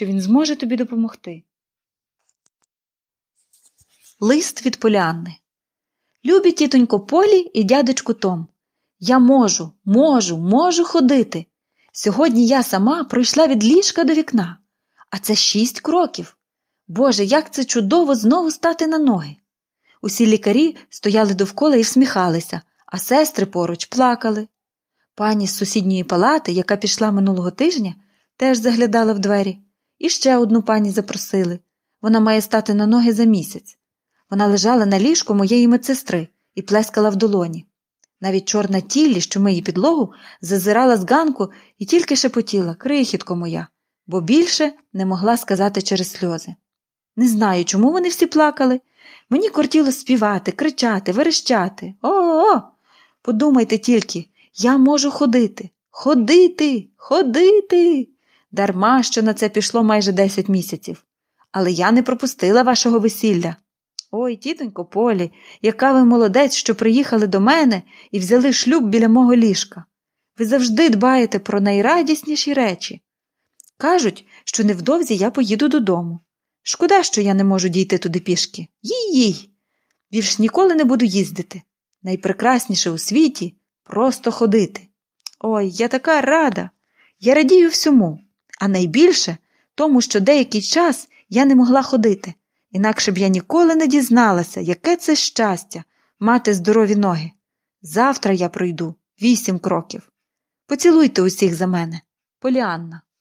що він зможе тобі допомогти. Лист від Поліанни. Любі тітонько Полі і дядечку Том, я можу ходити. Сьогодні я сама пройшла від ліжка до вікна, а це 6 кроків. Боже, як це чудово знову стати на ноги. Усі лікарі стояли довкола і всміхалися, а сестри поруч плакали. Пані з сусідньої палати, яка пішла минулого тижня, теж заглядала в двері. І ще одну пані запросили. Вона має стати на ноги за місяць. Вона лежала на ліжку моєї медсестри і плескала в долоні. Навіть чорна Тіллі, що миє підлогу, зазирала з ганку і тільки шепотіла: «Крихітко моя», бо більше не могла сказати через сльози. Не знаю, чому вони всі плакали. Мені кортіло співати, кричати, верещати. О-о-о! Подумайте тільки, я можу ходити. Ходити! Дарма, що на це пішло майже 10 місяців. Але я не пропустила вашого весілля. Ой, тітонько Полі, яка ви молодець, що приїхали до мене і взяли шлюб біля мого ліжка. Ви завжди дбаєте про найрадісніші речі. Кажуть, що невдовзі я поїду додому. Шкода, що я не можу дійти туди пішки. Їй! Більш ніколи не буду їздити. Найпрекрасніше у світі – просто ходити. Ой, я така рада. Я радію всьому, а найбільше тому, що деякий час я не могла ходити. Інакше б я ніколи не дізналася, яке це щастя – мати здорові ноги. Завтра я пройду 8 кроків. Поцілуйте усіх за мене. Поліанна.